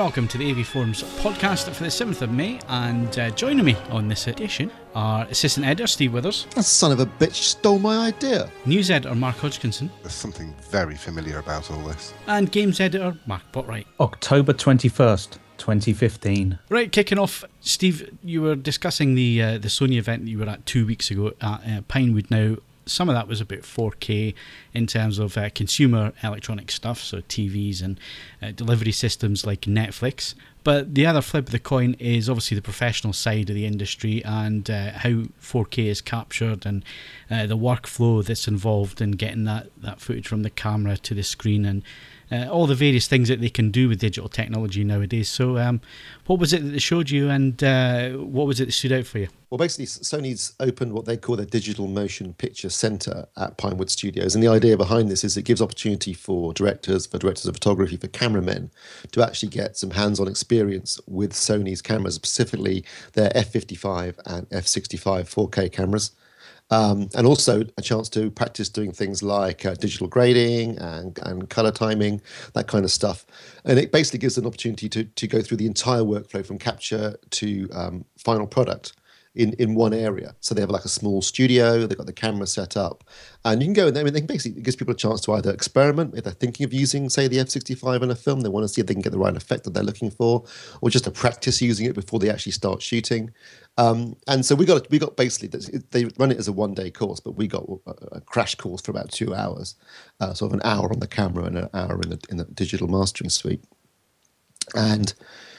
welcome to the AV Forums podcast for the 7th of May, and joining me on this edition are Assistant Editor Steve Withers. That son of a bitch stole my idea. News Editor Mark Hodgkinson. There's something very familiar about all this. And Games Editor Mark Botwright. October 21st, 2015. Right, kicking off, Steve, you were discussing the Sony event that you were at 2 weeks ago at Pinewood. Now, some of that was about 4K in terms of consumer electronic stuff, so TVs and delivery systems like Netflix. But the other flip of the coin is obviously the professional side of the industry and how 4K is captured and the workflow that's involved in getting that footage from the camera to the screen and all the various things that they can do with digital technology nowadays. So what was it that they showed you, and what was it that stood out for you? Well, basically, Sony's opened what they call their Digital Motion Picture Centre at Pinewood Studios. And the idea behind this is it gives opportunity for directors of photography, for cameramen, to actually get some hands-on experience with Sony's cameras, specifically their F55 and F65 4K cameras. And also a chance to practice doing things like digital grading and color timing, that kind of stuff. And it basically gives an opportunity to go through the entire workflow from capture to final product in one area. So they have like a small studio, they've got the camera set up, and you can go in there. I mean, it gives people a chance to either experiment if they're thinking of using, say, the F65 in a film. They want to see if they can get the right effect that they're looking for, or just to practice using it before they actually start shooting. And so we got basically, they run it as a one-day course, but we got a crash course for about 2 hours, sort of an hour on the camera and an hour in the digital mastering suite. And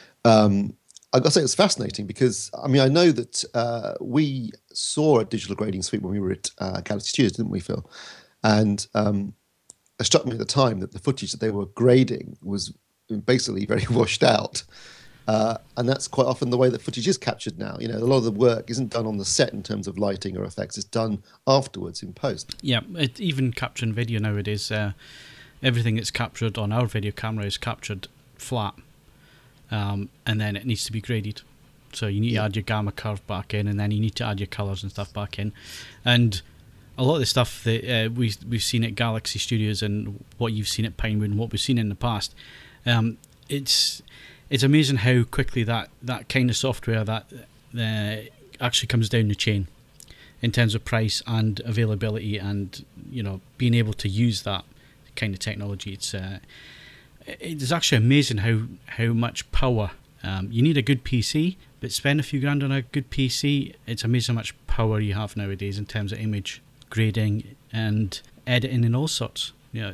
I've got to say it's fascinating because, I mean, I know that we saw a digital grading suite when we were at Galaxy Studios, didn't we, Phil? And it struck me at the time that the footage that they were grading was basically very washed out. And that's quite often the way that footage is captured now. You know, a lot of the work isn't done on the set in terms of lighting or effects. It's done afterwards in post. Yeah, even capturing video nowadays, everything that's captured on our video camera is captured flat. And then it needs to be graded. So you need to add your gamma curve back in, and then you need to add your colours and stuff back in. And a lot of the stuff that we've seen at Galaxy Studios and what you've seen at Pinewood and what we've seen in the past, it's amazing how quickly that kind of software that actually comes down the chain in terms of price and availability, and being able to use that kind of technology. It's actually amazing how much power you need. A good PC, but spend a few grand on a good PC. It's amazing how much power you have nowadays in terms of image grading and editing and all sorts.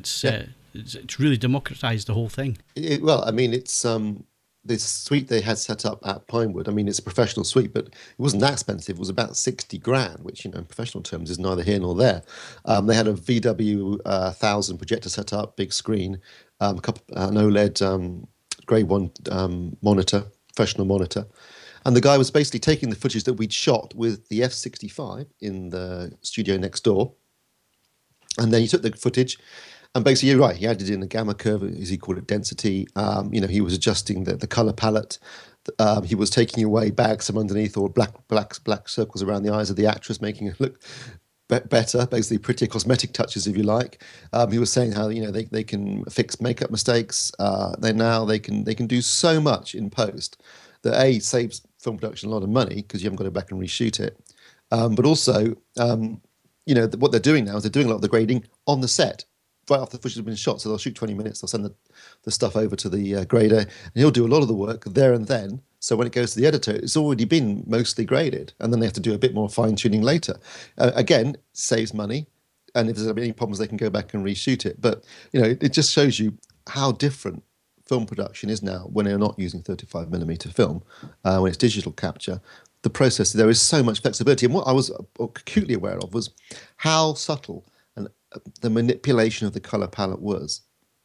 It's really democratized the whole thing. It's this suite they had set up at Pinewood. I mean, it's a professional suite, but it wasn't that expensive. It was about 60 grand, which, in professional terms is neither here nor there. They had a VW 1000 projector set up, big screen, an OLED grade 1 monitor, professional monitor. And the guy was basically taking the footage that we'd shot with the F65 in the studio next door. And then he took the footage, and basically, you're right, he added in a gamma curve, as he called it, density. He was adjusting the color palette. He was taking away bags from underneath, or black circles around the eyes of the actress, making it look better, basically prettier cosmetic touches, if you like. He was saying how they can fix makeup mistakes. They can do so much in post that saves film production a lot of money because you haven't got to go back and reshoot it. But also, what they're doing now is they're doing a lot of the grading on the set right after the footage has been shot. So they'll shoot 20 minutes, they'll send the stuff over to the grader, and he'll do a lot of the work there and then. So when it goes to the editor, it's already been mostly graded, and then they have to do a bit more fine-tuning later. Again, saves money, and if there's any problems, they can go back and reshoot it. But, it just shows you how different film production is now when they're not using 35mm film, when it's digital capture. The process, there is so much flexibility. And what I was acutely aware of was how subtle and the manipulation of the color palette was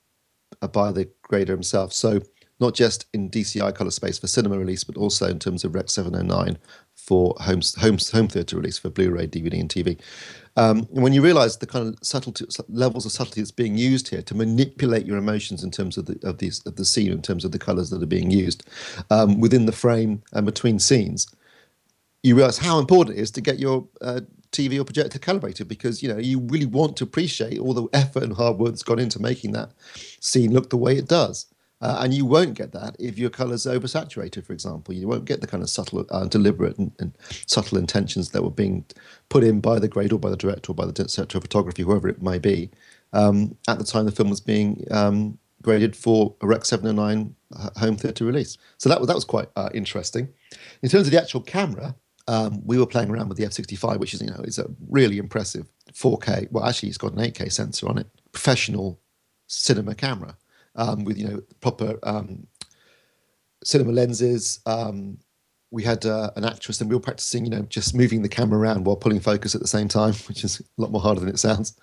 by the grader himself. So not just in DCI color space for cinema release, but also in terms of Rec 709 for home theater release for Blu-ray, DVD, and TV. When you realise the kind of levels of subtlety that's being used here to manipulate your emotions in terms of the scene, in terms of the colours that are being used within the frame and between scenes, you realise how important it is to get your TV or projector calibrated, because you really want to appreciate all the effort and hard work that's gone into making that scene look the way it does. And you won't get that if your colours are oversaturated, for example. You won't get the kind of subtle, deliberate and subtle intentions that were being put in by the grade or by the director or by the director of photography, whoever it may be, at the time the film was being graded for a Rec 709 home theatre release. So that was quite interesting. In terms of the actual camera, we were playing around with the F65, which is a really impressive 4K. Well, actually, it's got an 8K sensor on it. Professional cinema camera with proper cinema lenses. We had an actress, and we were practicing, just moving the camera around while pulling focus at the same time, which is a lot more harder than it sounds.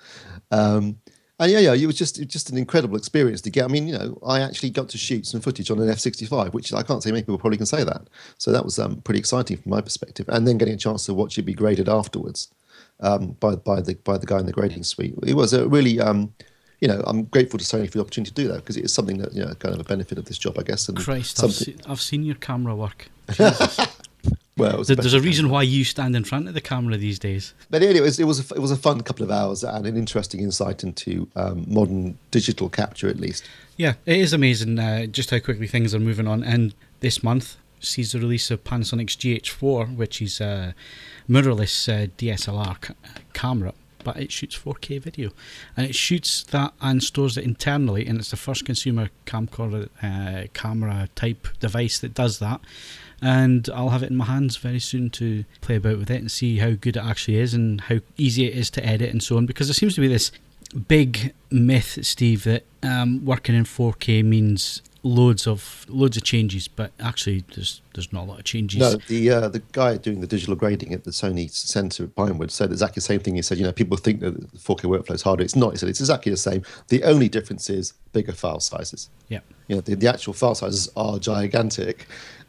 And it was just an incredible experience to get. I mean, I actually got to shoot some footage on an F65, which I can't say many people probably can say that. So that was pretty exciting from my perspective. And then getting a chance to watch it be graded afterwards by the guy in the grading suite. It was a really, I'm grateful to Sony for the opportunity to do that, because it is something that kind of a benefit of this job, I guess. And Christ, I've seen your camera work. Jesus. Well, there's a reason why you stand in front of the camera these days. But anyway, it was a fun couple of hours and an interesting insight into modern digital capture, at least. Yeah, it is amazing just how quickly things are moving on. And this month sees the release of Panasonic's GH4, which is a mirrorless DSLR camera, but it shoots 4K video, and it shoots that and stores it internally. And it's the first consumer camcorder camera type device that does that. And I'll have it in my hands very soon to play about with it and see how good it actually is and how easy it is to edit and so on. Because there seems to be this big myth, Steve, that working in 4K means loads of changes, but actually there's not a lot of changes. No, the guy doing the digital grading at the Sony Centre at Pinewood said exactly the same thing. He said, people think that the 4K workflow is harder. It's not. He said it's exactly the same. The only difference is bigger file sizes. Yeah. The actual file sizes are gigantic.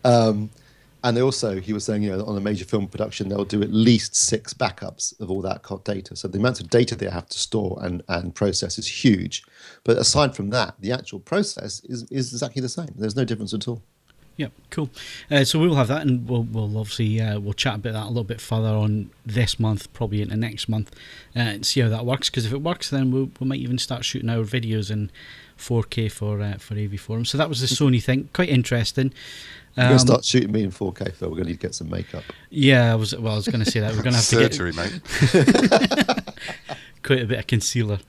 And they also, he was saying, on a major film production, they'll do at least 6 backups of all that data. So the amount of data they have to store and process is huge. But aside from that, the actual process is exactly the same. There's no difference at all. Yeah, cool. So we'll have that, and we'll obviously we'll chat about that a little bit further on this month, probably into next month, and see how that works. Because if it works, then we might even start shooting our videos in 4K for AV Forum. So that was the Sony thing. Quite interesting. You're going to start shooting me in 4K, Phil. We're going to need to get some makeup. Yeah, I was going to say that. We're going to have surgery, to get quite a bit of concealer.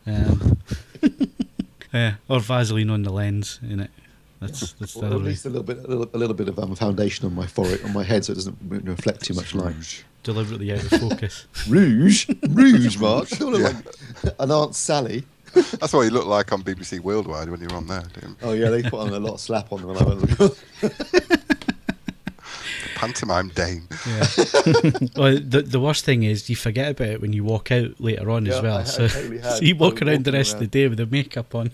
Or Vaseline on the lens, in it. That's or at least a little bit of foundation on my forehead, on my head, so it doesn't reflect too much light. Deliberately out of focus. Rouge, Mark. You look like an Aunt Sally. That's what you look like on BBC Worldwide when you're on there, didn't you? Oh yeah, they put on a lot of slap on them when I went. Pantomime dame. Yeah. Well, the worst thing is you forget about it when you walk out later on as well. So you walk around the rest of the day with the makeup on.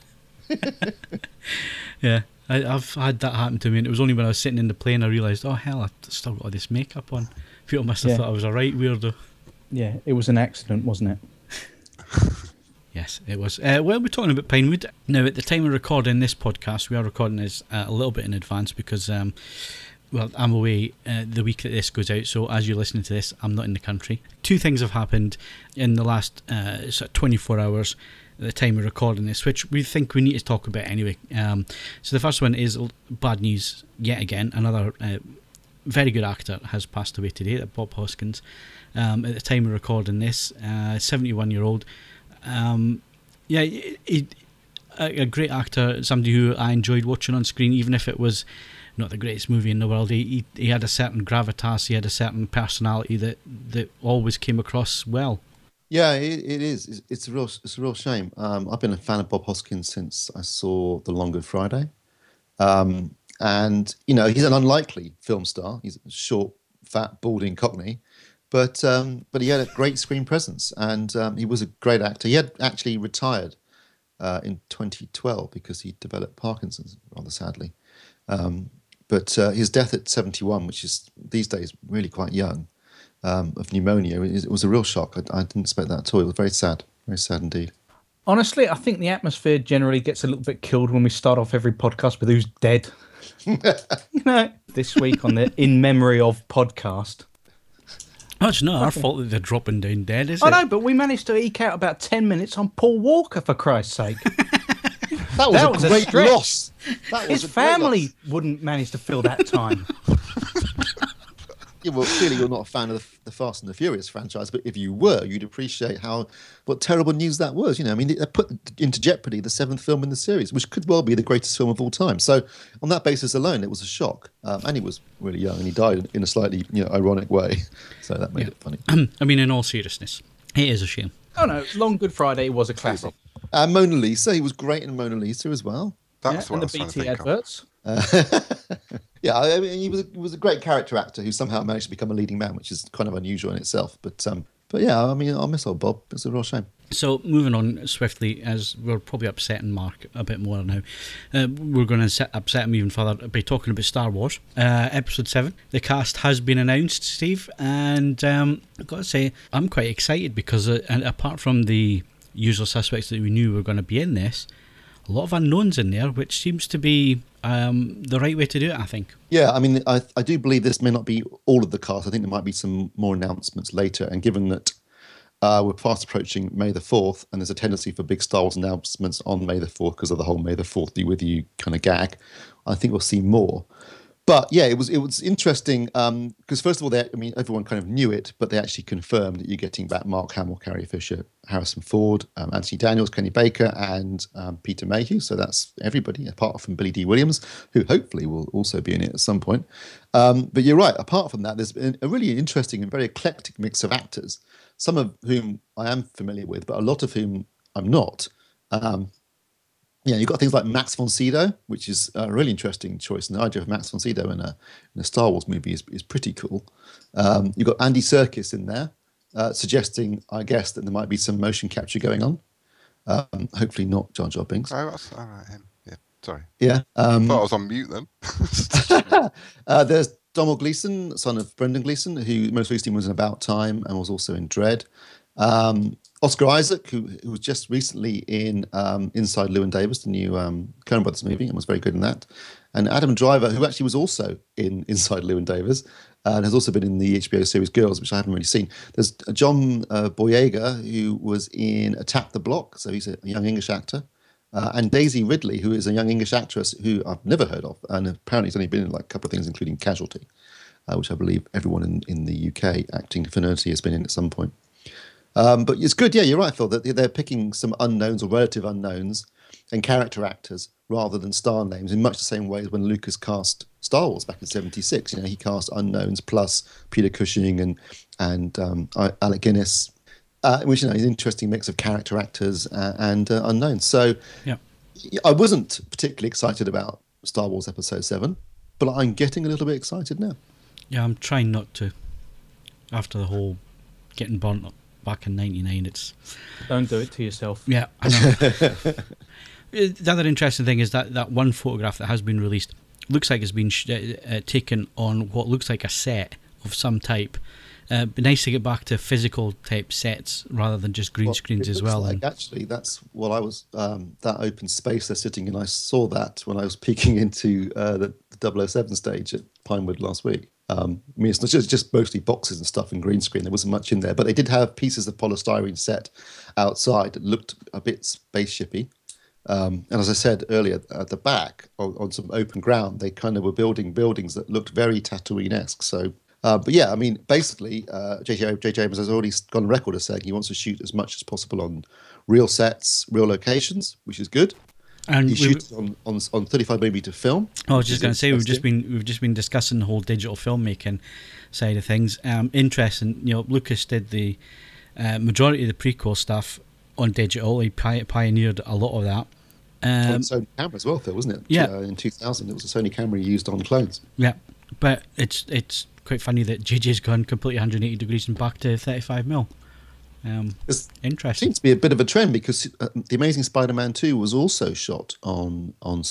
Yeah, I've had that happen to me, and it was only when I was sitting in the plane I realised, oh hell, I've still got all this makeup on. People must have thought I was a right weirdo. Yeah, it was an accident, wasn't it? Yes, it was. Well, we're talking about Pinewood. Now, at the time of recording this podcast, we are recording this a little bit in advance because, I'm away the week that this goes out. So as you're listening to this, I'm not in the country. 2 things have happened in the last 24 hours at the time of recording this, which we think we need to talk about anyway. So the first one is bad news yet again. Another very good actor has passed away today, Bob Hoskins. At the time of recording this, 71-year-old. A great actor, somebody who I enjoyed watching on screen, even if it was not the greatest movie in the world. He had a certain gravitas, he had a certain personality that always came across well. Yeah, it is. It's a real shame. I've been a fan of Bob Hoskins since I saw The Long Good Friday, and he's an unlikely film star. He's a short, fat, balding Cockney. But he had a great screen presence, and he was a great actor. He had actually retired in 2012 because he developed Parkinson's, rather sadly. But his death at 71, which is these days really quite young, of pneumonia, it was a real shock. I didn't expect that at all. It was very sad indeed. Honestly, I think the atmosphere generally gets a little bit killed when we start off every podcast with who's dead. This week on the In Memory Of podcast. That's not our fault that they're dropping down dead, is it? I know, but we managed to eke out about 10 minutes on Paul Walker, for Christ's sake. That was a great stretch. loss. That was His a great family loss. wouldn't manage to fill that time. Yeah, well, clearly you're not a fan of the Fast and the Furious franchise, but if you were, you'd appreciate what terrible news that was. I mean, they put into jeopardy the 7th film in the series, which could well be the greatest film of all time. So, on that basis alone, it was a shock. And he was really young, and he died in a slightly ironic way. So that made it funny. I mean, in all seriousness, it is a shame. Oh no, Long Good Friday was a classic. Mona Lisa, he was great in Mona Lisa as well. That's And what the I was BT trying to think adverts. Yeah, I mean, he was a great character actor who somehow managed to become a leading man, which is kind of unusual in itself. But yeah, I mean, I'll miss old Bob. It's a real shame. So, moving on swiftly, as we're probably upsetting Mark a bit more now, we're going to upset him even further by talking about Star Wars. Episode 7. The cast has been announced, Steve, and I've got to say, I'm quite excited because apart from the usual suspects that we knew were going to be in this, a lot of unknowns in there, which seems to be the right way to do it, I think. Yeah, I mean, I do believe this may not be all of the cast. I think there might be some more announcements later. And given that we're fast approaching May the 4th, and there's a tendency for big Star Wars announcements on May the 4th because of the whole May the 4th be with you kind of gag, I think we'll see more. But yeah, it was interesting because first of all, everyone kind of knew it, but they actually confirmed that you're getting back Mark Hamill, Carrie Fisher, Harrison Ford, Anthony Daniels, Kenny Baker, and Peter Mayhew. So that's everybody apart from Billy D. Williams, who hopefully will also be in it at some point. But you're right. Apart from that, there's been a really interesting and very eclectic mix of actors, some of whom I am familiar with, but a lot of whom I'm not. You've got things like Max von Sydow, which is a really interesting choice. And the idea of Max von Sydow in a Star Wars movie is pretty cool. You've got Andy Serkis in there, suggesting, I guess, that there might be some motion capture going on. Hopefully not Jar Jar Binks. Oh, that's all right. Him. Yeah, sorry. Yeah. I thought I was on mute then. There's Domhnall Gleeson, son of Brendan Gleeson, who most recently was in About Time and was also in Dredd. Oscar Isaac, who was just recently in Inside Llewyn Davis, the new Coen Brothers movie, and was very good in that. And Adam Driver, who actually was also in Inside Llewyn Davis, and has also been in the HBO series Girls, which I haven't really seen. There's John Boyega, who was in Attack the Block, so he's a young English actor. And Daisy Ridley, who is a young English actress who I've never heard of, and apparently has only been in like a couple of things, including Casualty, which I believe everyone in the UK acting fraternity has been in at some point. But it's good, yeah, you're right, Phil, that they're picking some unknowns or relative unknowns and character actors rather than star names in much the same way as when Lucas cast Star Wars back in '76. He cast unknowns plus Peter Cushing and Alec Guinness, which is an interesting mix of character actors and unknowns. So yeah. I wasn't particularly excited about Star Wars Episode 7, but I'm getting a little bit excited now. Yeah, I'm trying not to. After the whole getting burnt up back in '99, Don't do it to yourself. Yeah, I know. The other interesting thing is that one photograph that has been released looks like it's been taken on what looks like a set of some type. Be nice to get back to physical type sets rather than just green screens as well. Actually, that's what I was. That open space they're sitting in. I saw that when I was peeking into the 007 stage at Pinewood last week. I mean, it's just mostly boxes and stuff and green screen. There wasn't much in there, but they did have pieces of polystyrene set outside that looked a bit spaceshipy. And as I said earlier, at the back on some open ground, they kind of were building buildings that looked very Tatooine-esque. So, but yeah, I mean, basically, J.J. Abrams has already gone on record as saying he wants to shoot as much as possible on real sets, real locations, which is good. And he shoots on 35mm film. I was just going to say we've just been discussing the whole digital filmmaking side of things. Interesting, Lucas did the majority of the prequel stuff on digital. He pioneered a lot of that. On Sony camera as well, Phil, wasn't it? Yeah. In 2000, it was a Sony camera he used on clones. Yeah, but it's quite funny that JJ's gone completely 180 degrees and back to 35mm. Interesting. Seems to be a bit of a trend because The Amazing Spider-Man 2 was also shot on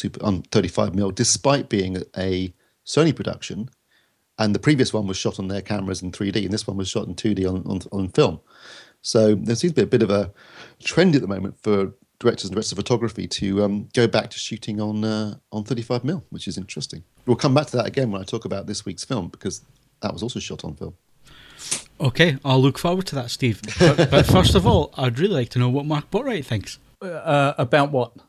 35mm, despite being a Sony production, and the previous one was shot on their cameras in 3D, and this one was shot in 2D on film. So there seems to be a bit of a trend at the moment for directors and directors of photography to go back to shooting on 35mm, which is interesting. We'll come back to that again when I talk about this week's film because that was also shot on film. Okay, I'll look forward to that, Steve. But first of all, I'd really like to know what Mark Botwright thinks. About what?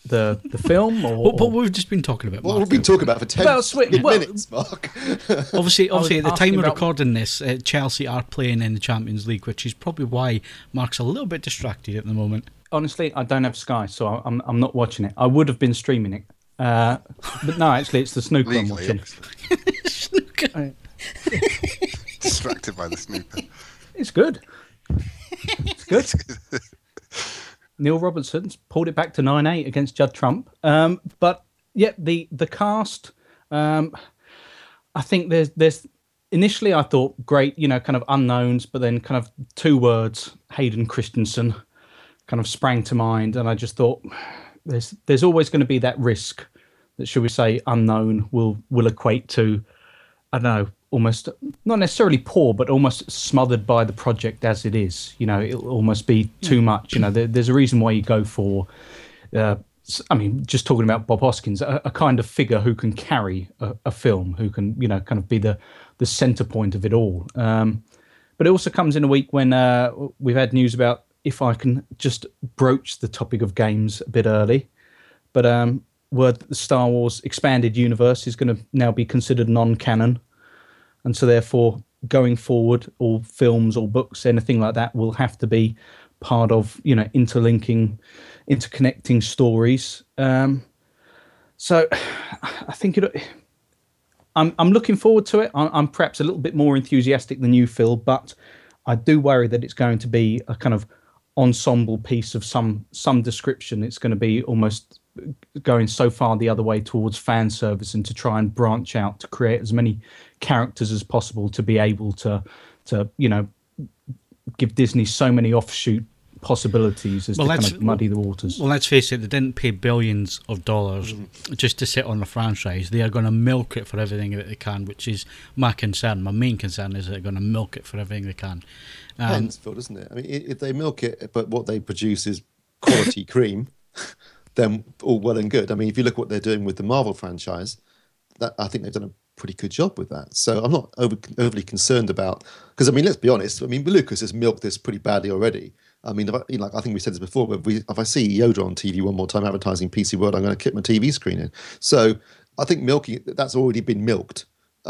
the film, or But we've just been talking about. What we've been talking about for 10 minutes, Mark. Obviously, at the time asking of about- recording this, Chelsea are playing in the Champions League, which is probably why Mark's a little bit distracted at the moment. honestly, I don't have Sky, so I'm not watching it. I would have been streaming it, but no, actually, it's the snooker I'm Legally, watching. obviously. Distracted by the snooker. It's good. It's good. Neil Robertson's pulled it back to 9-8 against Judd Trump. But yeah, the cast. I think there's initially I thought great, kind of unknowns, but then kind of two words, Hayden Christensen, kind of sprang to mind, and I just thought there's always going to be that risk that, should we say, unknown will equate to, I don't know, almost not necessarily poor, but almost smothered by the project as it is. It'll almost be too much. There's a reason why you go for, just talking about Bob Hoskins, a kind of figure who can carry a film, who can, kind of be the center point of it all. But it also comes in a week when we've had news about, if I can just broach the topic of games a bit early, but word that the Star Wars expanded universe is going to now be considered non-canon. And so therefore, going forward, all films or books, anything like that, will have to be part of, interconnecting stories. So I think I'm looking forward to it. I'm perhaps a little bit more enthusiastic than you, Phil, but I do worry that it's going to be a kind of ensemble piece of some description. It's going to be almost going so far the other way towards fan service, and to try and branch out to create as many characters as possible to be able to give Disney so many offshoot possibilities as to kind of muddy the waters. Well, let's face it, they didn't pay billions of dollars just to sit on the franchise. They are going to milk it for everything that they can, which is my concern. My main concern is they're going to milk it for everything they can. Depends, Phil, doesn't it? I mean, if they milk it, but what they produce is quality cream, then all well and good. I mean, if you look at what they're doing with the Marvel franchise, I think they've done a pretty good job with that. So I'm not overly concerned about, because I mean, let's be honest. I mean, Lucas has milked this pretty badly already. I mean, I think we said this before, but if I see Yoda on TV one more time advertising PC World, I'm going to kick my TV screen in. So I think milking it, that's already been milked.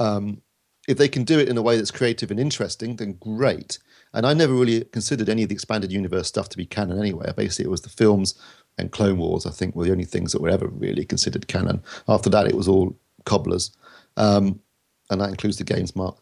If they can do it in a way that's creative and interesting, then great. And I never really considered any of the expanded universe stuff to be canon anyway. Basically, it was the films and Clone Wars, I think, were the only things that were ever really considered canon. After that, it was all cobblers. And that includes the games, Mark.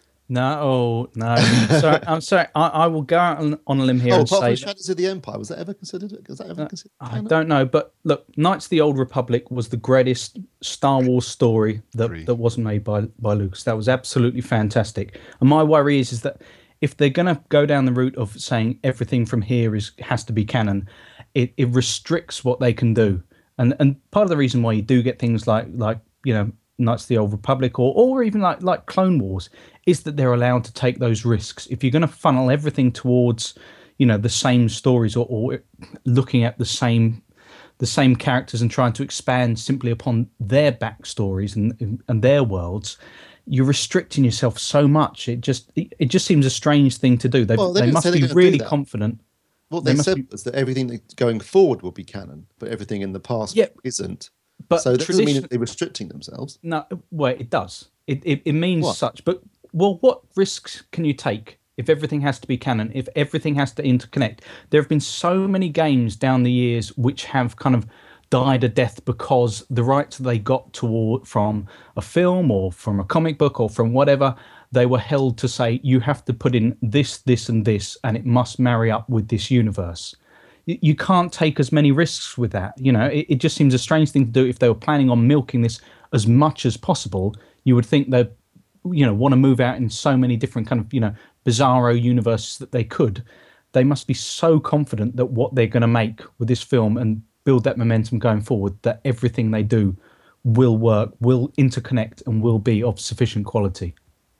No. Sorry, I'm sorry. I will go out on a limb here and apart say from Shadows of the Empire, was that ever considered? I don't know, but look, Knights of the Old Republic was the greatest Star Wars story that wasn't made by Lucas. That was absolutely fantastic. And my worry is that if they're going to go down the route of saying everything from here has to be canon, it restricts what they can do. And part of the reason why you do get things like Knights of the Old Republic or even like Clone Wars is that they're allowed to take those risks. If you're going to funnel everything towards, the same stories or looking at the same characters and trying to expand simply upon their backstories and their worlds, you're restricting yourself so much. It just seems a strange thing to do. They must be really confident. What they said was that everything that's going forward will be canon, but everything in the past isn't. But so that doesn't mean that they're restricting themselves. No, well, it does. It means what? Such. But, what risks can you take if everything has to be canon, if everything has to interconnect? There have been so many games down the years which have kind of died a death because the rights they got from a film or from a comic book or from whatever, they were held to say, you have to put in this, this, and this, and it must marry up with this universe. You can't take as many risks with that. It just seems a strange thing to do. If they were planning on milking this as much as possible, you would think they'd, want to move out in so many different kind of, bizarro universes that they could. They must be so confident that what they're going to make with this film and build that momentum going forward, that everything they do will work, will interconnect, and will be of sufficient quality.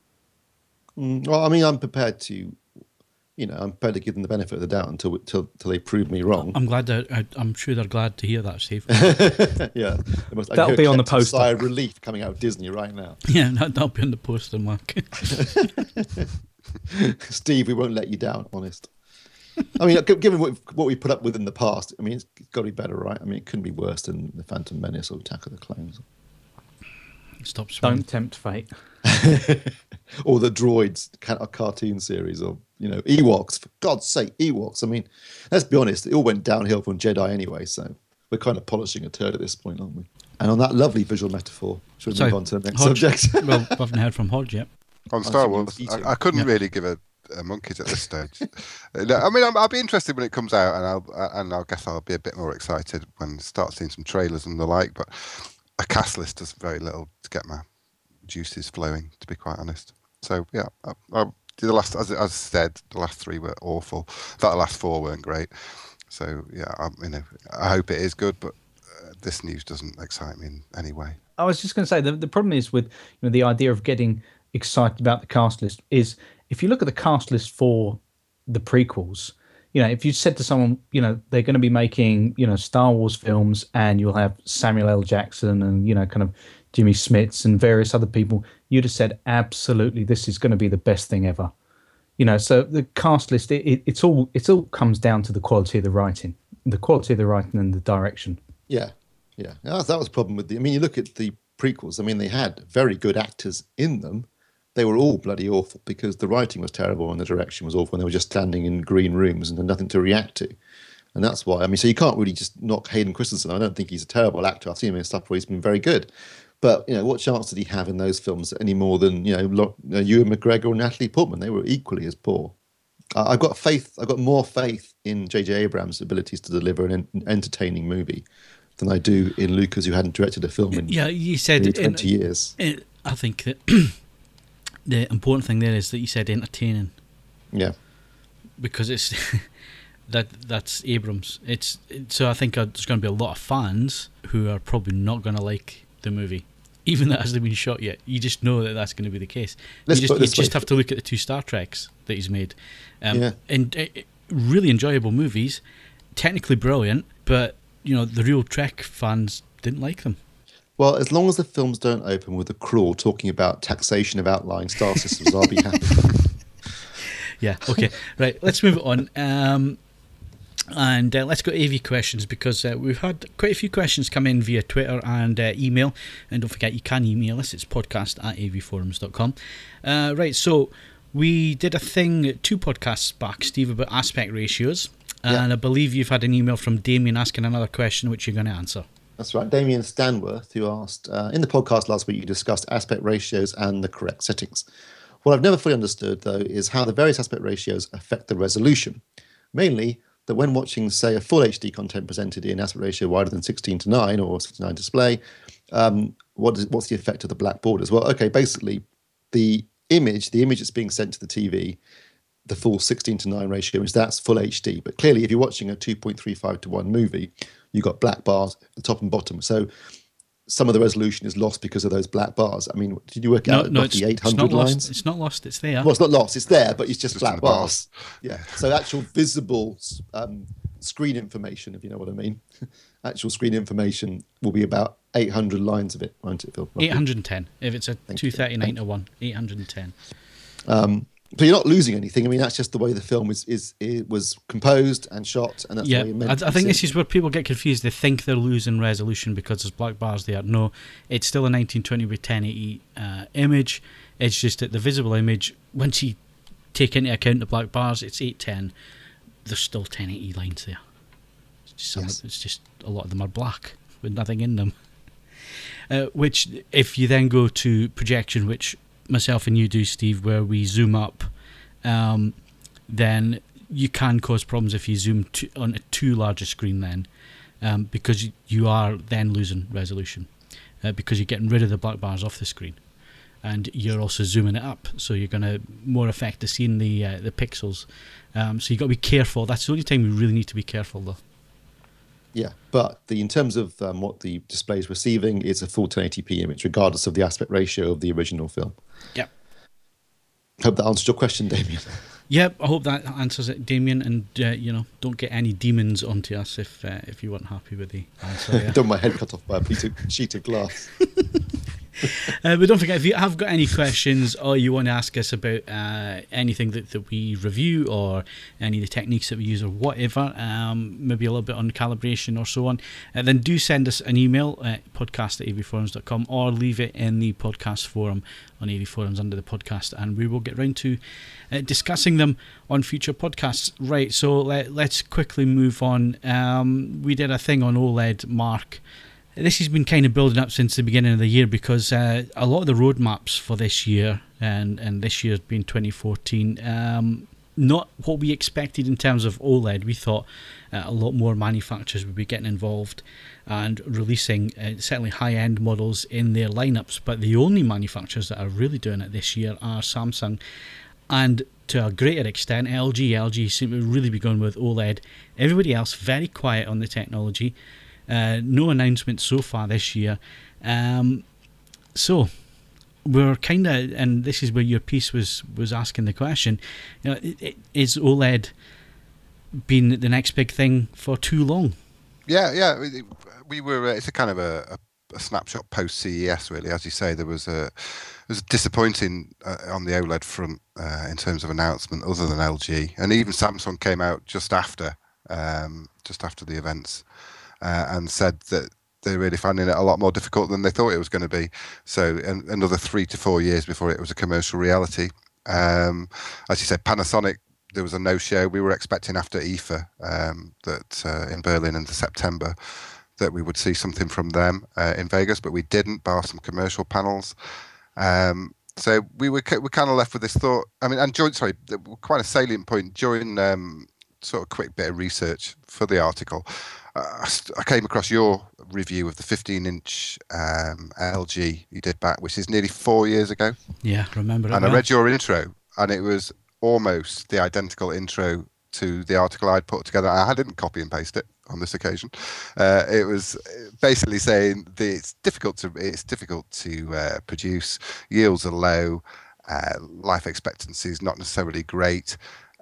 Well, I mean, I'm prepared to give them the benefit of the doubt until they prove me wrong. I'm sure they're glad to hear that, Steve. Yeah, that'll be on the poster. Sigh of relief coming out of Disney right now. Yeah, that'll be on the poster, Mark. Steve, we won't let you down. Honest. I mean, given what we put up with in the past, I mean, it's got to be better, right? I mean, it couldn't be worse than the Phantom Menace or Attack of the Clones. Stop swearing. Don't tempt fate. Or the Droids cartoon series, or Ewoks. For God's sake, Ewoks. I mean, let's be honest, it all went downhill from Jedi anyway. So we're kind of polishing a turd at this point, aren't we? And on that lovely visual metaphor, should we move on to the next subject? Well, I haven't heard from Hodge yet. On Star Wars, I couldn't really give a monkeys at this stage. No, I mean, I'll be interested when it comes out, and I guess I'll be a bit more excited when I start seeing some trailers and the like. But a cast list does very little to get my juices flowing, to be quite honest. So yeah, the last, as I said, the last 3 were awful. The last 4 weren't great. So yeah, I hope it is good, but this news doesn't excite me in any way. I was just going to say the problem is with the idea of getting excited about the cast list is if you look at the cast list for the prequels. If you said to someone, they're going to be making, Star Wars films, and you'll have Samuel L. Jackson and, kind of Jimmy Smits and various other people, you'd have said, absolutely, this is going to be the best thing ever. So the cast list, it's all comes down to the quality of the writing and the direction. Yeah. That was the problem with I mean, you look at the prequels, I mean, they had very good actors in them. They were all bloody awful because the writing was terrible and the direction was awful, and they were just standing in green rooms and had nothing to react to. And that's why, I mean, so you can't really just knock Hayden Christensen. I don't think he's a terrible actor. I've seen him in stuff where he's been very good. But, what chance did he have in those films any more than, Ewan McGregor or Natalie Portman? They were equally as poor. I've got more faith in J.J. Abrams' abilities to deliver an entertaining movie than I do in Lucas, who hadn't directed a film in you said 20 years. I think that the important thing there is that you said entertaining. Yeah. Because it's that's Abrams. So I think there's going to be a lot of fans who are probably not going to like the movie, even though it hasn't been shot yet. You just know that that's going to be the case. You just have to look at the 2 Star Treks that he's made, and really enjoyable movies, technically brilliant, but the real Trek fans didn't like them. Well, as long as the films don't open with a crawl talking about taxation of outlying star systems, I'll be happy. Yeah, okay. Right, let's move on. And let's go to AV questions, because we've had quite a few questions come in via Twitter and email. And don't forget, you can email us. It's podcast@avforums.com. Right, so we did a thing 2 podcasts back, Steve, about aspect ratios. And I believe you've had an email from Damien asking another question, which you're going to answer. That's right. Damien Stanworth, who asked, in the podcast last week, you discussed aspect ratios and the correct settings. What I've never fully understood, though, is how the various aspect ratios affect the resolution. Mainly, that when watching, say, a full HD content presented in aspect ratio wider than 16:9 or 16:9 display, what's the effect of the black borders? Well, okay, basically, the image that's being sent to the TV, the full 16:9 ratio, that's full HD. But clearly, if you're watching a 2.35:1 movie, you've got black bars at the top and bottom. So some of the resolution is lost because of those black bars. I mean, did you work out roughly 800 lines? It's not lost, it's there. Well, it's not lost, it's there, but it's just black bars. Yeah. So actual visible screen information, if you know what I mean, actual screen information will be about 800 lines of it, won't it, Phil? 810. If it's a 239:1, 810. So you're not losing anything. I mean, that's just the way the film was composed and shot, and that's the way it meant. I think this is where people get confused. They think they're losing resolution because there's black bars there. No, it's still a 1920 by 1080 image. It's just that the visible image, once you take into account the black bars, it's 810. There's still 1080 lines there. It's just a lot of them are black with nothing in them. Which, if you then go to projection, which myself and you do, Steve, where we zoom up, then you can cause problems if you zoom on a too large a screen then, because you are then losing resolution, because you're getting rid of the black bars off the screen, and you're also zooming it up, so you're going to more affect the scene, the pixels. So you've got to be careful. That's the only time we really need to be careful, though. Yeah, but in terms of what the display is receiving, it's a full 1080p image, regardless of the aspect ratio of the original film. Yep. Hope that answers your question, Damien. Yep, I hope that answers it, Damien. And don't get any demons onto us if you weren't happy with the answer. Yeah. Don't want my head cut off by a sheet of glass. But don't forget, if you have got any questions or you want to ask us about anything that we review or any of the techniques that we use or whatever, maybe a little bit on calibration or so on, then do send us an email at podcast@avforums.com or leave it in the podcast forum on AV Forums under the podcast, and we will get round to discussing them on future podcasts. Right, so let's quickly move on. We did a thing on OLED, Mark. This has been kind of building up since the beginning of the year because a lot of the roadmaps for this year, and this year's been 2014, not what we expected in terms of OLED. We thought a lot more manufacturers would be getting involved and releasing certainly high-end models in their lineups, but the only manufacturers that are really doing it this year are Samsung and, to a greater extent, LG. LG seem to really be going with OLED. Everybody else very quiet on the technology. No announcements so far this year. So we're kind of, and this is where your piece was asking the question, is OLED been the next big thing for too long? Yeah. We were. It's a kind of a snapshot post CES, really. As you say, there was disappointing on the OLED front in terms of announcement, other than LG, and even Samsung came out just after the events. And said that they're really finding it a lot more difficult than they thought it was going to be. So another 3 to 4 years before it was a commercial reality. As you said, Panasonic, there was a no-show. We were expecting after IFA that in Berlin in September that we would see something from them in Vegas, but we didn't, bar some commercial panels. So we're kind of left with this thought. I mean, and quite a salient point during sort of quick bit of research for the article. I came across your review of the 15-inch LG you did back, which is nearly 4 years ago. Yeah, remember it. And I read your intro, and it was almost the identical intro to the article I'd put together. I didn't copy and paste it on this occasion. It was basically saying that it's difficult to produce. Yields are low. Life expectancy is not necessarily great,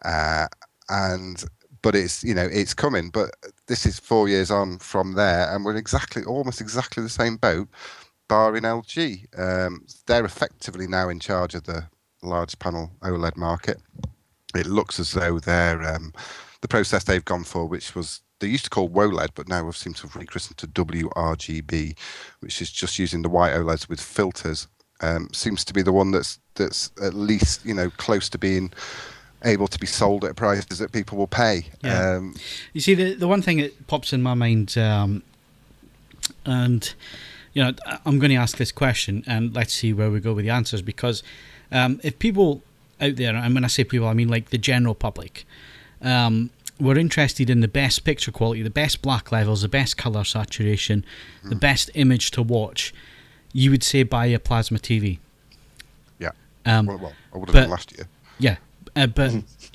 but it's coming. But this is 4 years on from there, and we're almost exactly the same boat, barring LG. They're effectively now in charge of the large panel OLED market. It looks as though the process they've gone for, which was they used to call WOLED, but now we've seemed to have rechristened to WRGB, which is just using the white OLEDs with filters. Seems to be the one that's at least close to being able to be sold at prices that people will pay. Yeah. You see, the one thing that pops in my mind, and I'm going to ask this question, and let's see where we go with the answers, because if people out there, and when I say people, I mean like the general public, we're interested in the best picture quality, the best black levels, the best colour saturation, the best image to watch, you would say buy a plasma TV. Yeah. Well, I would have done last year. Yeah. But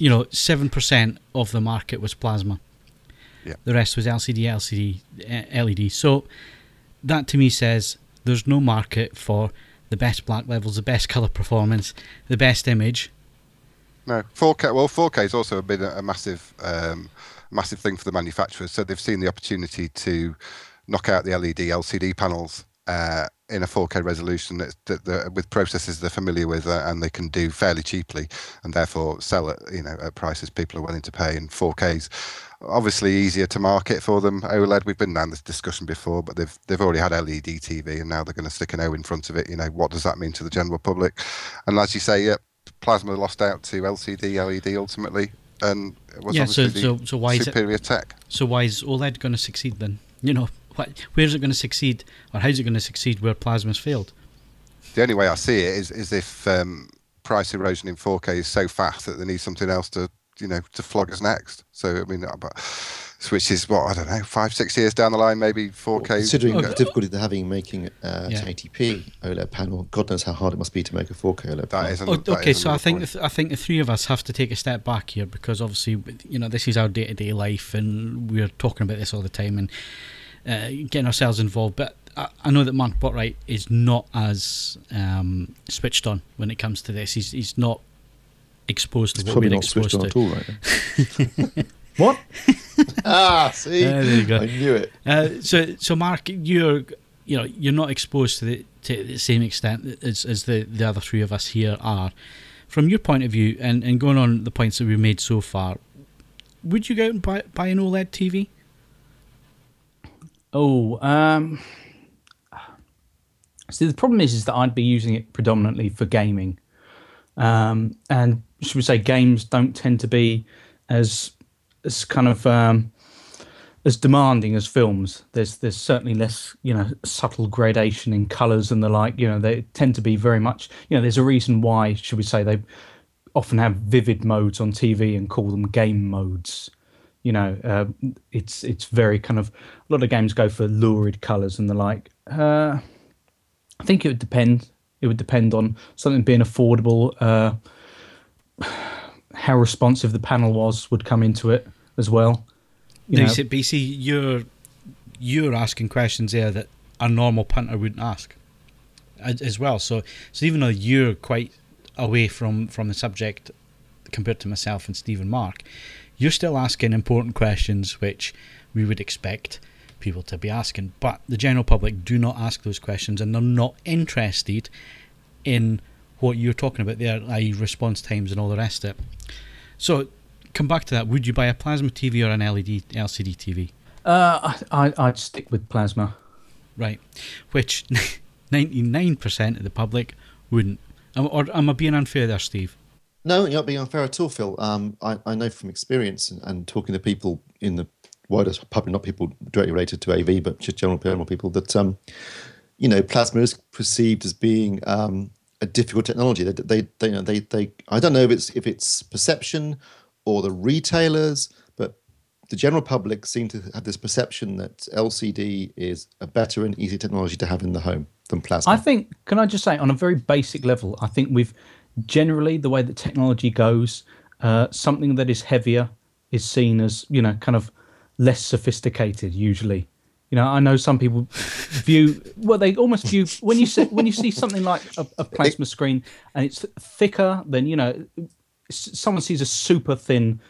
7% of the market was plasma. Yeah. The rest was LCD, LED. So that to me says there's no market for the best black levels, the best colour performance, the best image. No, 4K. Well, 4K has also been a massive thing for the manufacturers. So they've seen the opportunity to knock out the LED, LCD panels in a 4K resolution that with processes they're familiar with and they can do fairly cheaply, and therefore sell at prices people are willing to pay. And 4K's obviously easier to market for them. OLED, we've been down this discussion before, but they've already had LED TV, and now they're going to stick an O in front of it. What does that mean to the general public? And as you say, plasma lost out to LCD, LED ultimately, and it was obviously so why superior tech. So why is OLED going to succeed then? Where is it going to succeed, or how is it going to succeed where plasma's failed? The only way I see it is if price erosion in 4K is so fast that they need something else to flog us next. So I mean, which is what, I don't know, 5-6 years down the line, maybe 4K. Considering the difficulty they're having making 1080p OLED panel, God knows how hard it must be to make a 4K OLED panel. So I think the three of us have to take a step back here, because obviously this is our day-to-day life, and we're talking about this all the time and getting ourselves involved. But I know that Mark Botwright is not as switched on when it comes to this. He's not exposed to what we're exposed to. At all, right? What? See, there you go. I knew it. So Mark, you're not exposed to to the same extent as the other three of us here are. From your point of view, and going on the points that we've made so far, would you go out and buy an OLED TV? See, the problem is that I'd be using it predominantly for gaming. And should we say games don't tend to be as kind of as demanding as films. There's certainly less, subtle gradation in colours and the like. They tend to be very much, there's a reason why, should we say, they often have vivid modes on TV and call them game modes. It's very kind of, a lot of games go for lurid colours and the like. I think it would depend. It would depend on something being affordable. How responsive the panel would come into it as well. You see, you're asking questions there that a normal punter wouldn't ask as well. So even though you're quite away from the subject compared to myself and Steve and Mark, you're still asking important questions which we would expect people to be asking. But the general public do not ask those questions, and they're not interested in what you're talking about there, i.e. response times and all the rest of it. So, come back to that. Would you buy a plasma TV or an LCD TV? I'd stick with plasma. Right. Which 99% of the public wouldn't. Or am I being unfair there, Steve? No, you're not being unfair at all, Phil. I know from experience and talking to people in the wider public, not people directly related to AV, but just general people, that plasma is perceived as being a difficult technology. They I don't know if it's perception or the retailers, but the general public seem to have this perception that LCD is a better and easier technology to have in the home than plasma. I think, can I just say, on a very basic level, I think we've generally, the way that technology goes, something that is heavier is seen as, kind of less sophisticated usually. I know some people they almost view, when you see something like a plasma screen and it's thicker than, someone sees a super thin,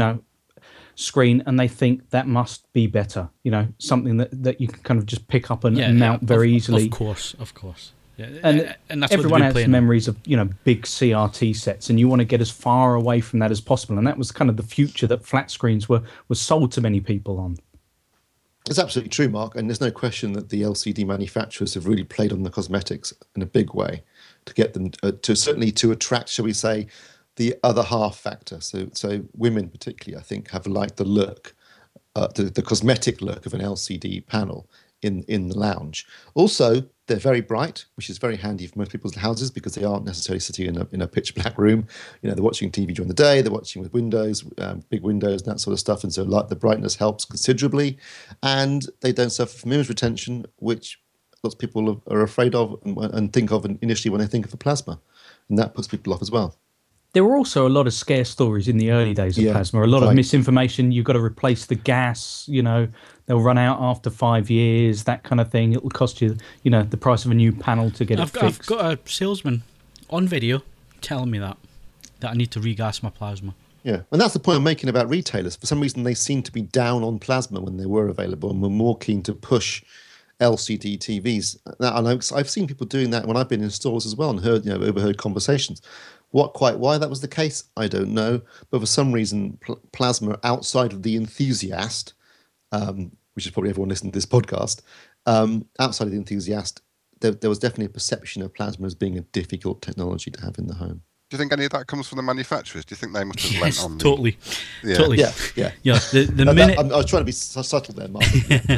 screen and they think that must be better, something that you can kind of just pick up and mount very easily. Of course. Yeah. And that's everyone has memories of, big CRT sets, and you want to get as far away from that as possible. And that was kind of the future that flat screens were sold to many people on. It's absolutely true, Mark, and there's no question that the LCD manufacturers have really played on the cosmetics in a big way to get them to attract, shall we say, the other half factor. So women particularly, I think, have liked the look, the cosmetic look of an LCD panel in the lounge. Also, they're very bright, which is very handy for most people's houses because they aren't necessarily sitting in a pitch black room. They're watching TV during the day, they're watching with windows, big windows and that sort of stuff. And so the brightness helps considerably. And they don't suffer from image retention, which lots of people are afraid of and think of initially when they think of a plasma. And that puts people off as well. There were also a lot of scare stories in the early days of plasma, a lot of misinformation. You've got to replace the gas, they'll run out after 5 years, that kind of thing. It will cost you, the price of a new panel to get it fixed. I've got a salesman on video telling me that I need to regas my plasma. Yeah, and that's the point I'm making about retailers. For some reason, they seem to be down on plasma when they were available and were more keen to push LCD TVs. Now, and I've seen people doing that when I've been in stores as well and overheard conversations. Why that was the case, I don't know. But for some reason, plasma outside of the enthusiast, which is probably everyone listening to this podcast, outside of the enthusiast, there was definitely a perception of plasma as being a difficult technology to have in the home. Do you think any of that comes from the manufacturers? Do you think they must have lent on? Totally. Totally. Yeah. The minute I was trying to be subtle there, Mark.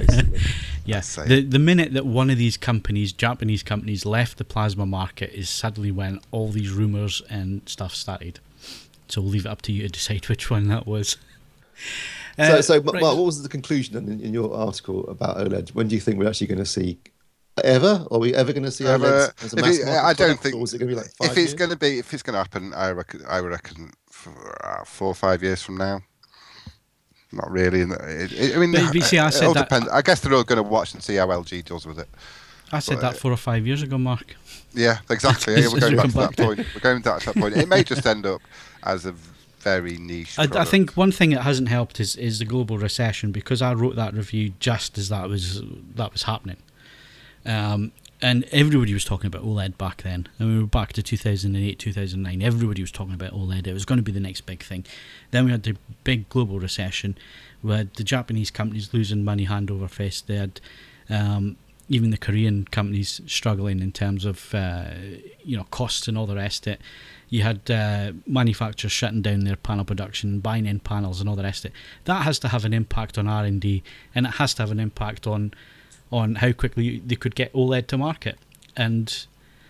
Yes. The minute that one of these companies, Japanese companies, left the plasma market is suddenly when all these rumours and stuff started. So we'll leave it up to you to decide which one that was. Mark, what was the conclusion in your article about OLED? When do you think we're actually going to see? Ever? Are we ever going to see OLED as a mass market? I don't think. Or is it going to be like 5 years? If it's going to happen, I reckon 4 or 5 years from now. Not really. I all depends. I guess they're all going to watch and see how LG does with it. I said that 4 or 5 years ago, Mark. Yeah, exactly. We're going back to that point. We're going back to that point. It may just end up as a very niche. I think one thing that hasn't helped is the global recession, because I wrote that review just as that was happening. And everybody was talking about OLED back then. And we were back to 2008, 2009. Everybody was talking about OLED. It was going to be the next big thing. Then we had the big global recession. We had the Japanese companies losing money hand over fist. They had even the Korean companies struggling in terms of costs and all the rest of it. You had manufacturers shutting down their panel production, buying in panels and all the rest of it. That has to have an impact on R&D, and it has to have an impact on how quickly they could get OLED to market. And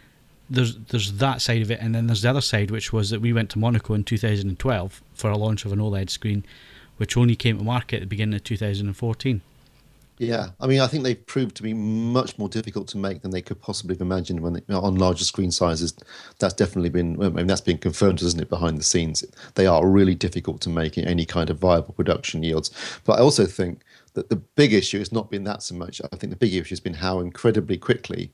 there's that side of it, and then there's the other side, which was that we went to Monaco in 2012 for a launch of an OLED screen, which only came to market at the beginning of 2014. Yeah, I mean, I think they've proved to be much more difficult to make than they could possibly have imagined when on larger screen sizes. That's definitely been, I mean, that's been confirmed, isn't it, behind the scenes. They are really difficult to make in any kind of viable production yields. But I also think that the big issue has not been that so much. I think the big issue has been how incredibly quickly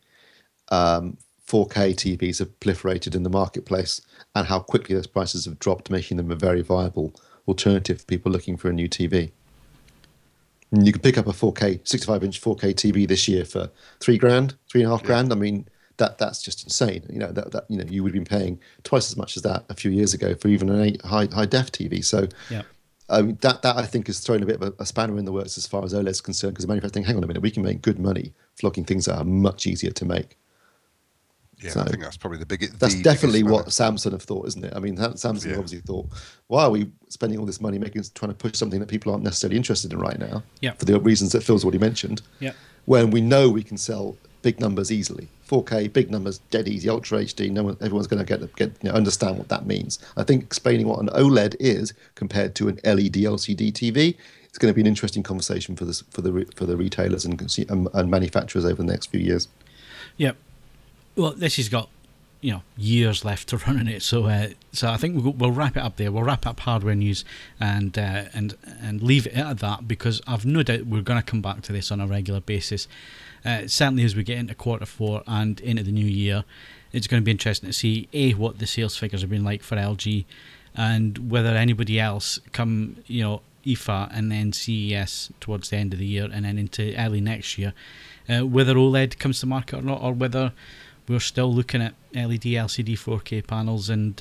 4K TVs have proliferated in the marketplace, and how quickly those prices have dropped, making them a very viable alternative for people looking for a new TV. And you can pick up a 65-inch 4K TV this year for $3,000, $3,500. I mean, that's just insane. That you would have been paying twice as much as that a few years ago for even a high def TV. So yeah. That I think has thrown a bit of a spanner in the works as far as OLED is concerned, because the manufacturer think, hang on a minute, we can make good money flogging things that are much easier to make. Yeah, so I think that's probably the biggest. That's definitely what Samsung have thought, isn't it? I mean, Samsung obviously thought, why are we spending all this money trying to push something that people aren't necessarily interested in right now? Yeah. For the reasons that Phil's already mentioned. Yeah. When we know we can sell big numbers easily, 4K, big numbers, dead easy, Ultra HD. Everyone's going to get understand what that means. I think explaining what an OLED is compared to an LED LCD TV, it's going to be an interesting conversation for the retailers and manufacturers over the next few years. Yeah. Well, this has got years left to run in it, so I think we'll wrap it up there. We'll wrap up hardware news and leave it at that, because I've no doubt we're going to come back to this on a regular basis. Certainly as we get into quarter four and into the new year, it's going to be interesting to see what the sales figures have been like for LG, and whether anybody else come IFA and then CES towards the end of the year and then into early next year, whether OLED comes to market or not, or whether we're still looking at LED, LCD, 4K panels and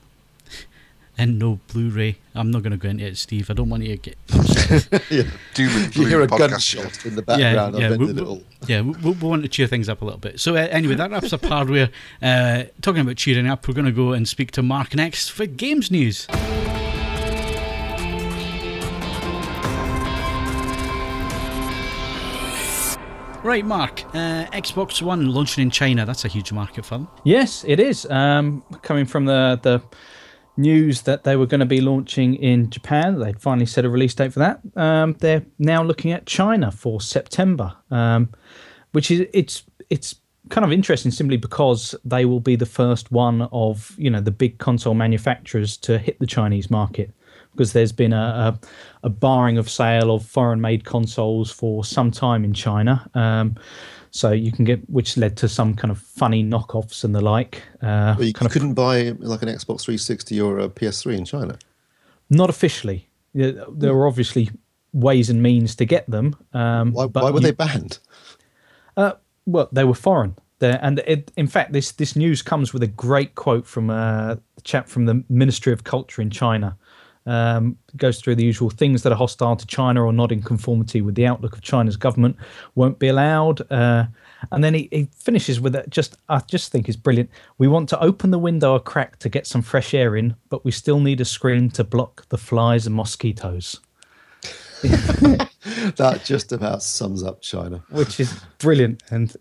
no Blu-ray. I'm not going to go into it, Steve. I don't want you to get upset. You hear a gunshot in the background. We want to cheer things up a little bit. So anyway, that wraps up hardware. Talking about cheering up, we're going to go and speak to Mark next for games news. Right, Mark, Xbox One launching in China. That's a huge market for them. Yes, it is. Coming from the news that they were going to be launching in Japan, they'd finally set a release date for that. They're now looking at China for September, which is it's kind of interesting simply because they will be the first one of the big console manufacturers to hit the Chinese market, because there's been a barring of sale of foreign-made consoles for some time in China. So you can get, which led to some kind of funny knockoffs and the like. Well, you couldn't buy like an Xbox 360 or a PS3 in China? Not officially. There were obviously ways and means to get them. Why were they banned? Well, they were foreign. In fact, this news comes with a great quote from a chap from the Ministry of Culture in China. Goes through the usual things that are hostile to China or not in conformity with the outlook of China's government won't be allowed. And then he finishes with it. I just think it's brilliant. We want to open the window a crack to get some fresh air in, but we still need a screen to block the flies and mosquitoes. That just about sums up China, which is brilliant. And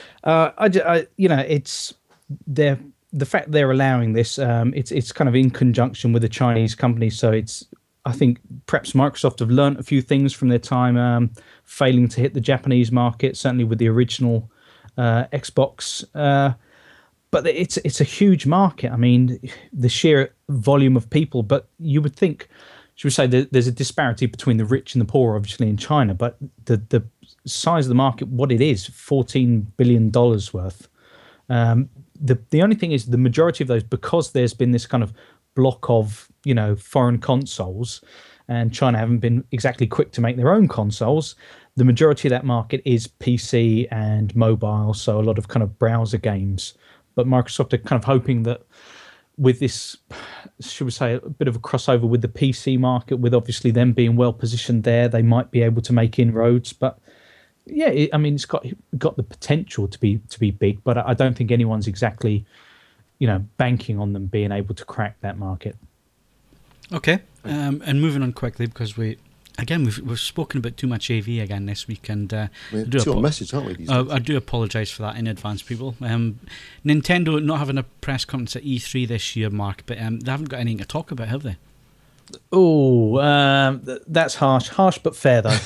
it's the fact they're allowing this, it's kind of in conjunction with a Chinese company. So I think perhaps Microsoft have learnt a few things from their time failing to hit the Japanese market, certainly with the original Xbox. But it's a huge market. I mean, the sheer volume of people. But you would think, should we say, there's a disparity between the rich and the poor, obviously, in China. But the size of the market, what it is, $14 billion worth. The only thing is the majority of those, because there's been this kind of block of foreign consoles, and China haven't been exactly quick to make their own consoles, the majority of that market is PC and mobile, so a lot of kind of browser games. But Microsoft are kind of hoping that with this, should we say, a bit of a crossover with the PC market, with obviously them being well positioned there, they might be able to make inroads. But yeah, it's got the potential to be big, but I don't think anyone's exactly, banking on them being able to crack that market. Okay, and moving on quickly, because we've spoken about too much AV again this week, and we're too on message, aren't we? I do apologise for that in advance, people. Nintendo not having a press conference at E3 this year, Mark, but they haven't got anything to talk about, have they? Oh, that's harsh but fair though.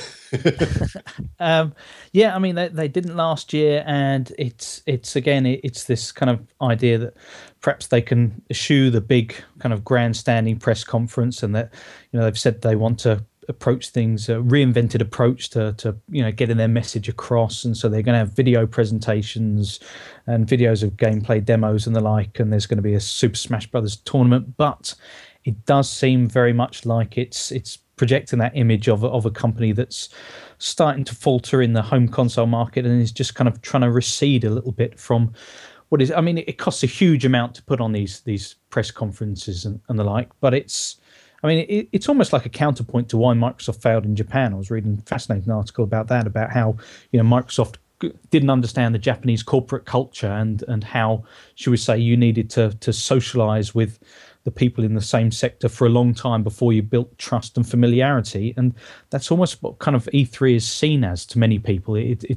They didn't last year, and it's this kind of idea that perhaps they can eschew the big kind of grandstanding press conference, and that they've said they want to approach things, a reinvented approach to getting their message across, and so they're going to have video presentations and videos of gameplay demos and the like, and there's going to be a Super Smash Brothers tournament, but it does seem very much like it's projecting that image of a company that's starting to falter in the home console market and is just kind of trying to recede a little bit from what is. I mean, it costs a huge amount to put on these press conferences and the like, but it's almost like a counterpoint to why Microsoft failed in Japan. I was reading a fascinating article about that, about how Microsoft didn't understand the Japanese corporate culture and how, should we say, you needed to socialize with the people in the same sector for a long time before you built trust and familiarity, and that's almost what kind of E3 is seen as to many people.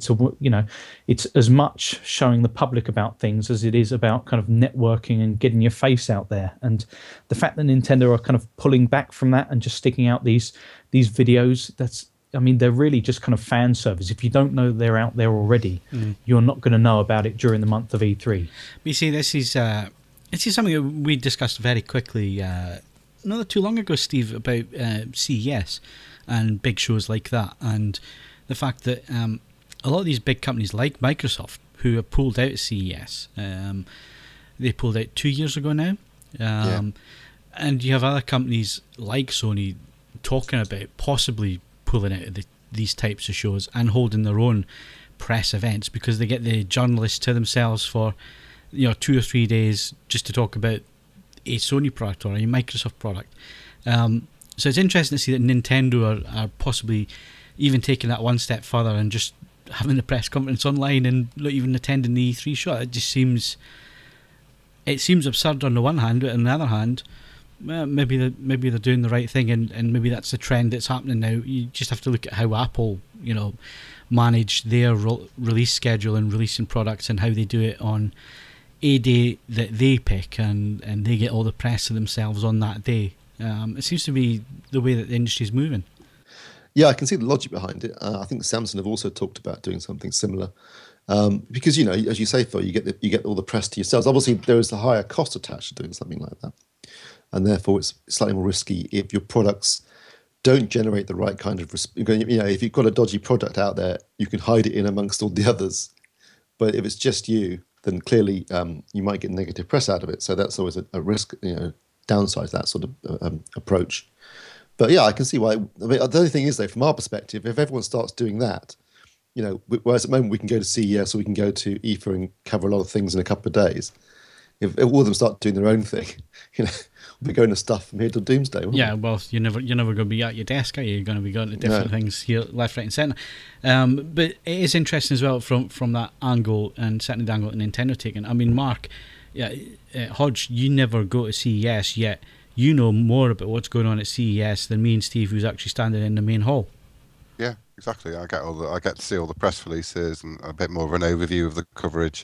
It's as much showing the public about things as it is about kind of networking and getting your face out there. And the fact that Nintendo are kind of pulling back from that and just sticking out these videos, they're really just kind of fan service. If you don't know they're out there already, you're not going to know about it during the month of E3. You see, this is something that we discussed very quickly not too long ago, Steve, about CES and big shows like that, and the fact that a lot of these big companies like Microsoft, who have pulled out of CES, they pulled out 2 years ago now, and you have other companies like Sony talking about possibly pulling out of these types of shows and holding their own press events, because they get the journalists to themselves for 2 or 3 days just to talk about a Sony product or a Microsoft product. So it's interesting to see that Nintendo are possibly even taking that one step further and just having the press conference online and not even attending the E3 show. It just seems absurd on the one hand, but on the other hand, maybe they're doing the right thing, and maybe that's the trend that's happening now. You just have to look at how Apple, manage their release schedule and releasing products, and how they do it on a day that they pick, and they get all the press to themselves on that day. It seems to be the way that the industry is moving. Yeah, I can see the logic behind it. I think Samsung have also talked about doing something similar, because as you say, Phil, you get all the press to yourselves. Obviously, there is a higher cost attached to doing something like that, and therefore it's slightly more risky if your products don't generate the right kind of. If you've got a dodgy product out there, you can hide it in amongst all the others, but if it's just you, then clearly you might get negative press out of it. So that's always a risk, downside to that sort of approach. But yeah, I can see why. The other thing is, though, from our perspective, if everyone starts doing that, whereas at the moment we can go to CES or we can go to IFA and cover a lot of things in a couple of days, if all of them start doing their own thing, we'll be going to stuff from here till doomsday. Yeah, well, you're never going to be at your desk, are you? You're going to be going to different things here, left, right, and centre. But it is interesting as well from that angle, and certainly the angle that Nintendo taking. I mean, Mark, Hodge, you never go to CES, yet you know more about what's going on at CES than me and Steve, who's actually standing in the main hall. Yeah, exactly. I get to see all the press releases and a bit more of an overview of the coverage.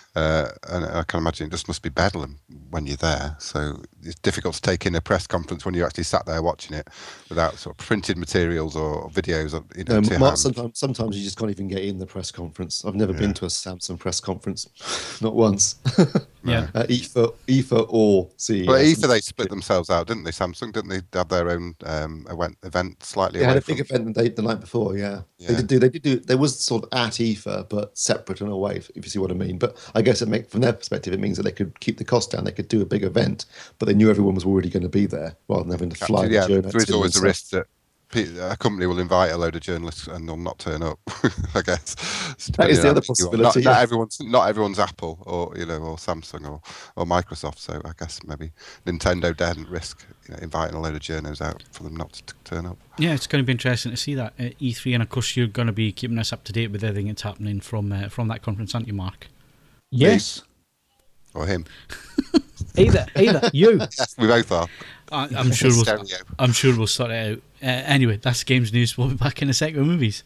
And I can imagine it just must be bedlam when you're there. So it's difficult to take in a press conference when you're actually sat there watching it without sort of printed materials or videos. Mark, sometimes you just can't even get in the press conference. I've never been to a Samsung press conference, not once. Yeah. IFA or CES. Well, IFA, they split themselves out, didn't they? Samsung, didn't they have their own event slightly? They away had a from... big event the night before. Yeah. They did do. There was sort of at IFA, but separate and away, if you see what I mean. But I guess from their perspective, it means that they could keep the cost down. They could do a big event, but they knew everyone was already going to be there, rather than having to fly. Yeah, there is always a risk that a company will invite a load of journalists and they'll not turn up. I guess that is the other possibility. Not everyone's Apple or or Samsung or Microsoft. So I guess maybe Nintendo daren't risk inviting a load of journos out for them not to turn up. Yeah, it's going to be interesting to see that at E3, and of course you're going to be keeping us up to date with everything that's happening from that conference, aren't you, Mark? Yes. Or him. Either you. Yes, we both are. I'm sure we'll sort it out. Anyway, that's games news. We'll be back in a sec with movies.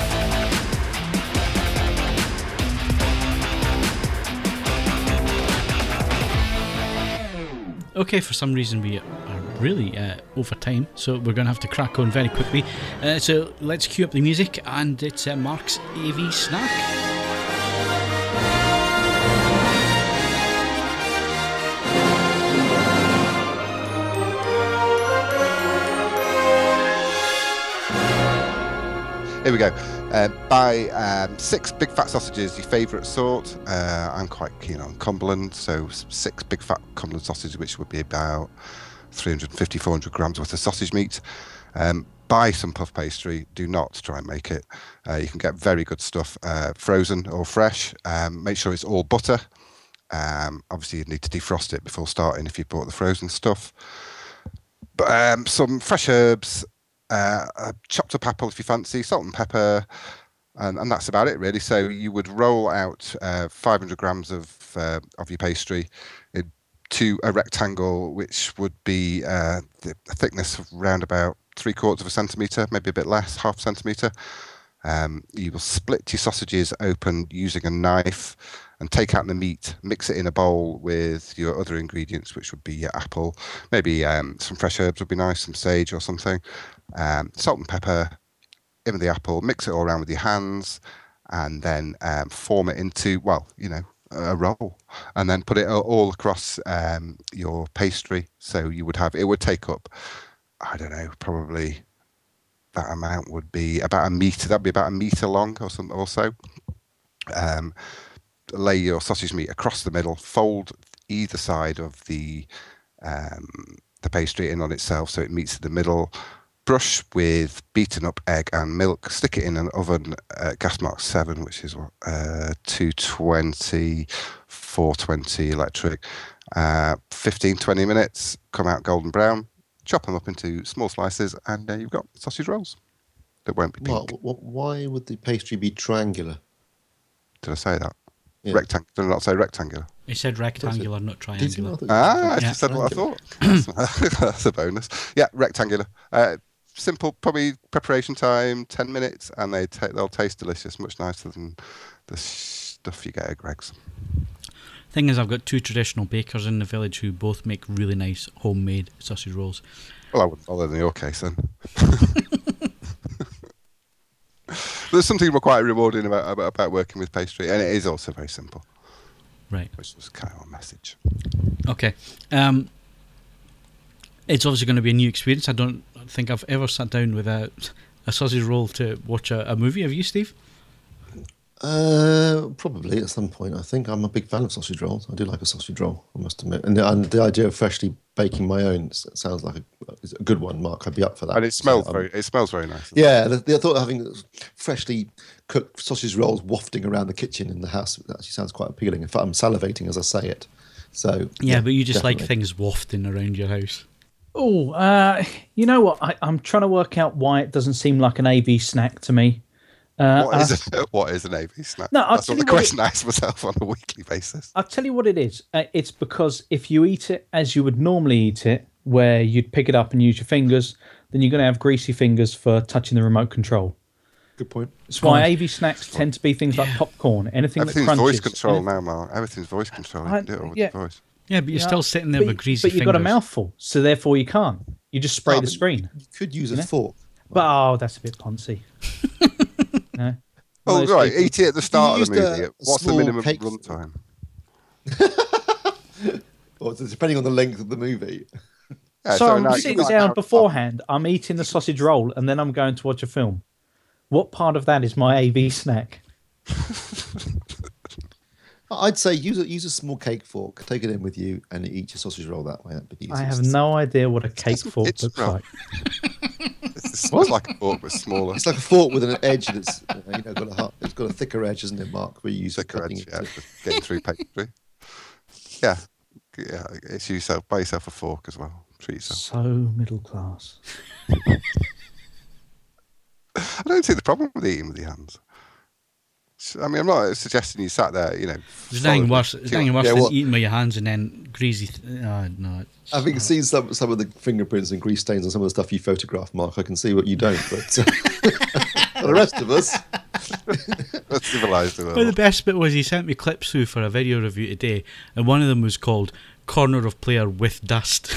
Okay, for some reason we are really over time, so we're going to have to crack on very quickly. So let's cue up the music, and it's Mark's AV Snack. Here we go. Buy 6 big fat sausages, your favourite sort. I'm quite keen on Cumberland, so 6 big fat Cumberland sausages, which would be about 350, 400 grams worth of sausage meat. Buy some puff pastry. Do not try and make it. You can get very good stuff, frozen or fresh. Make sure it's all butter. Obviously, you'd need to defrost it before starting if you bought the frozen stuff. But some fresh herbs, a chopped up apple if you fancy, salt and pepper, and that's about it really. So you would roll out 500 grams of your pastry into a rectangle, which would be the thickness of around about 3/4 of a centimetre, maybe a bit less, half a centimetre. You will split your sausages open using a knife and take out the meat, mix it in a bowl with your other ingredients, which would be your apple, maybe some fresh herbs would be nice, some sage or something, salt and pepper, in with the apple, mix it all around with your hands, and then form it into, a roll, and then put it all across your pastry. So you would have, it would take up, I don't know, probably that amount would be about a metre. That'd be about a metre long or something or so. Lay your sausage meat across the middle, fold either side of the pastry in on itself so it meets the middle. Brush with beaten up egg and milk. Stick it in an oven at gas mark 7, which is 220, 420 electric. 15-20 minutes. Come out golden brown. Chop them up into small slices, and you've got sausage rolls that won't be pink. Why would the pastry be triangular? Did I say that? Yeah. Rectangle. Did I not say rectangular? He said rectangular, not triangular. I just said what I thought. That's a bonus. Yeah, rectangular. Simple, probably preparation time 10 minutes, and they'll taste delicious, much nicer than the stuff you get at Greggs. Thing is, I've got 2 traditional bakers in the village who both make really nice homemade sausage rolls. Well, I wouldn't bother in your case then. There's something quite rewarding about working with pastry, and it is also very simple. Right. Which was kind of a message. Okay. It's obviously going to be a new experience. I don't think I've ever sat down with a sausage roll to watch a movie. Have you, Steve? Probably at some point. I think I'm a big fan of sausage rolls. I do like a sausage roll, I must admit. And the idea of freshly baking my own sounds like a good one, Mark. I'd be up for that. And it smells very nice. Yeah, the thought of having freshly cooked sausage rolls wafting around the kitchen in the house actually sounds quite appealing. In fact, I'm salivating as I say it. So yeah, but you just definitely like things wafting around your house. Oh, you know what? I'm trying to work out why it doesn't seem like an AV snack to me. What is an AV snack? No, that's the question I ask myself on a weekly basis. I'll tell you what it is. It's because if you eat it as you would normally eat it, where you'd pick it up and use your fingers, then you're going to have greasy fingers for touching the remote control. Good point. That's why AV snacks tend to be things like popcorn, anything that crunches. Everything's voice control now, Mark. Everything's voice control. You can do it all with your voice. Yeah, but you're still sitting there with greasy fingers. But you've got a mouthful, so therefore you can't. You just spray the screen. You could use a fork. But, that's a bit poncy. No. Oh, right. Eat it at the start of the movie. What's the minimum runtime? or depending on the length of the movie. Yeah, so I'm sitting down beforehand, I'm eating the sausage roll, and then I'm going to watch a film. What part of that is my AV snack? I'd say use a small cake fork, take it in with you, and eat your sausage roll that way. That'd be the I have no idea what a cake fork looks like. It's like a fork, but smaller. It's like a fork with an edge that's it's got a thicker edge, isn't it, Mark? Where you use thicker edge, getting through pastry. Yeah, it's buy yourself a fork as well. Treat yourself. So middle class. I don't see the problem with eating with your hands. I mean, I'm not suggesting you sat there, There's nothing worse than eating with your hands and then greasy. No. Having seen some of the fingerprints and grease stains on some of the stuff you photograph, Mark, I can see what you don't. But the rest of us, that's civilized. Well, the best bit was he sent me clips through for a video review today, and one of them was called "Corner of Player with Dust."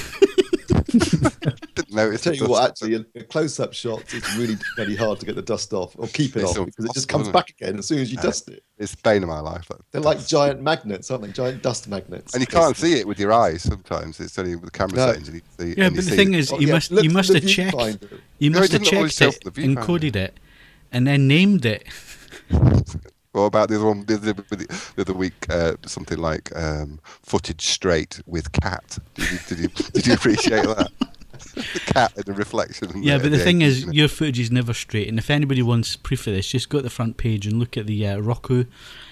Didn't notice. Tell you what, actually, a close-up shot, it's really very hard to get the dust off or keep it off because it just comes back again as soon as you dust it. It's the bane of my life. They're like giant magnets, aren't they? Giant dust magnets. And you can't see it with your eyes sometimes. It's only with the camera settings. And you see, yeah, but the thing is, you must have checked. You must have checked it, encoded it, and then named it. What about the other one the other week? Something like footage straight with cat. Did you appreciate that? The cat in the reflection. Yeah, but the thing is, your footage is never straight. And if anybody wants proof of this, just go to the front page and look at the Roku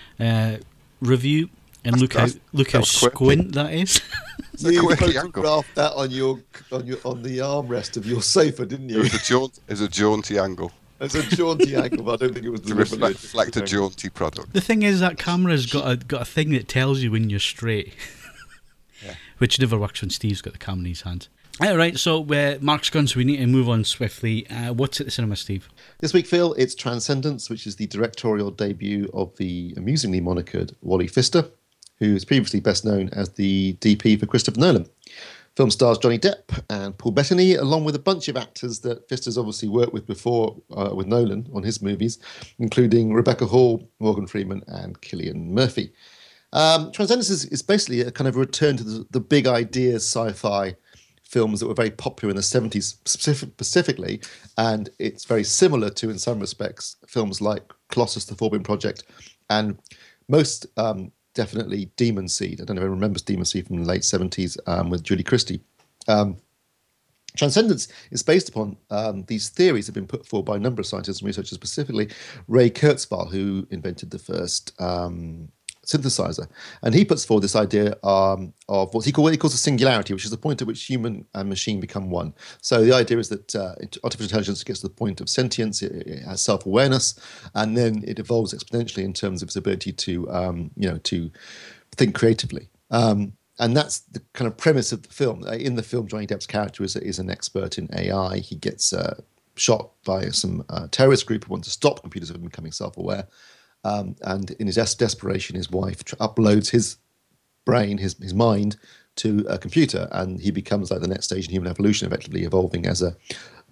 review and look how squint that is. You photographed that on the armrest of your sofa, didn't you? It was a jaunty angle. It's a jaunty angle, but I don't think it was to reflect a jaunty product. The thing is, that camera's got a thing that tells you when you're straight, which never works when Steve's got the camera in his hands. All right, so Mark's gone, so we need to move on swiftly. What's at the cinema, Steve? This week, Phil, it's Transcendence, which is the directorial debut of the amusingly monikered Wally Pfister, who is previously best known as the DP for Christopher Nolan. Film stars Johnny Depp and Paul Bettany, along with a bunch of actors that Pfister's obviously worked with before with Nolan on his movies, including Rebecca Hall, Morgan Freeman, and Cillian Murphy. Transcendence is basically a kind of return to the big idea sci-fi films that were very popular in the 70s specifically, and it's very similar to, in some respects, films like Colossus, The Forbidden Project, and most definitely Demon Seed. I don't know if anyone remembers Demon Seed from the late 70s with Julie Christie. Transcendence is based upon these theories that have been put forward by a number of scientists and researchers, specifically Ray Kurzweil, who invented the first synthesizer. And he puts forward this idea of what he calls a singularity, which is the point at which human and machine become one. So the idea is that artificial intelligence gets to the point of sentience, it has self-awareness, and then it evolves exponentially in terms of its ability to, to think creatively. And that's the kind of premise of the film. In the film, Johnny Depp's character is an expert in AI. He gets shot by some terrorist group who want to stop computers from becoming self-aware. And in his desperation, his wife uploads his brain, his mind, to a computer, and he becomes like the next stage in human evolution, effectively evolving as a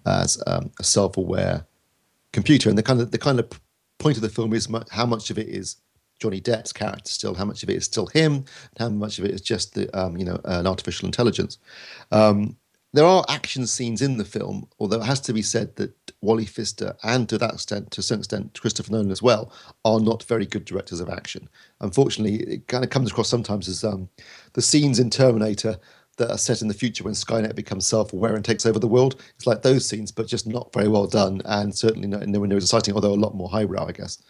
self-aware computer. And the kind of point of the film is how much of it is Johnny Depp's character still, how much of it is still him, and how much of it is just an artificial intelligence. There are action scenes in the film, although it has to be said that Wally Pfister and to a certain extent Christopher Nolan as well are not very good directors of action. Unfortunately, it kind of comes across sometimes as the scenes in Terminator that are set in the future when Skynet becomes self-aware and takes over the world. It's like those scenes, but just not very well done, and certainly nowhere near as exciting, although a lot more highbrow, I guess.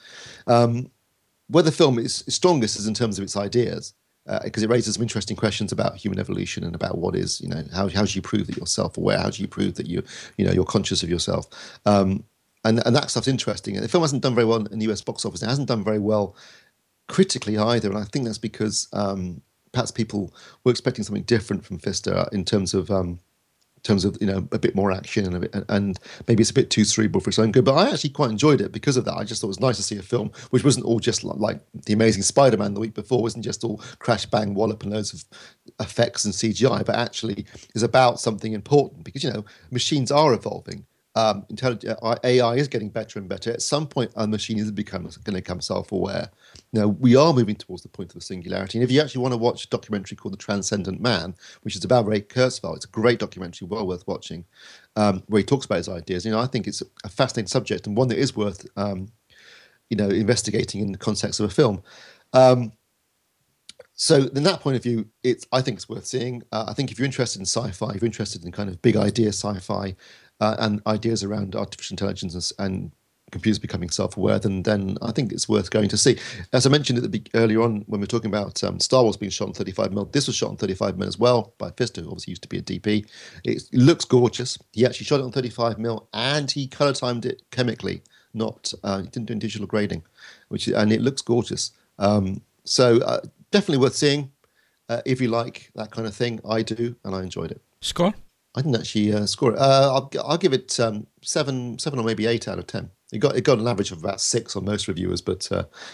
Where the film is strongest is in terms of its ideas. Because it raises some interesting questions about human evolution and about what is, how do you prove that you're self-aware? How do you prove that you're conscious of yourself? And that stuff's interesting. And the film hasn't done very well in the US box office. It hasn't done very well critically either. And I think that's because perhaps people were expecting something different from Pfister in terms of a bit more action and maybe it's a bit too cerebral for its own good. But I actually quite enjoyed it because of that. I just thought it was nice to see a film which wasn't all just like The Amazing Spider-Man the week before, wasn't just all crash, bang, wallop and loads of effects and CGI, but actually is about something important because, machines are evolving. AI is getting better and better. At some point, our machine is going to become self-aware. Now, we are moving towards the point of the singularity. And if you actually want to watch a documentary called The Transcendent Man, which is about Ray Kurzweil, it's a great documentary, well worth watching, where he talks about his ideas. I think it's a fascinating subject and one that is worth, investigating in the context of a film. So, in that point of view, I think it's worth seeing. I think if you're interested in sci-fi, if you're interested in kind of big idea sci-fi, and ideas around artificial intelligence and computers becoming self-aware, then I think it's worth going to see. As I mentioned earlier on when we were talking about Star Wars being shot on 35mm, this was shot on 35mm as well by Pfister, who obviously used to be a DP. It looks gorgeous. He actually shot it on 35mm and he color timed it chemically, not he didn't do digital grading, and it looks gorgeous. So definitely worth seeing if you like that kind of thing. I do, and I enjoyed it. Score? I didn't actually score it. I'll give it 7 or maybe 8 out of 10. It got an average of about 6 on most reviewers, but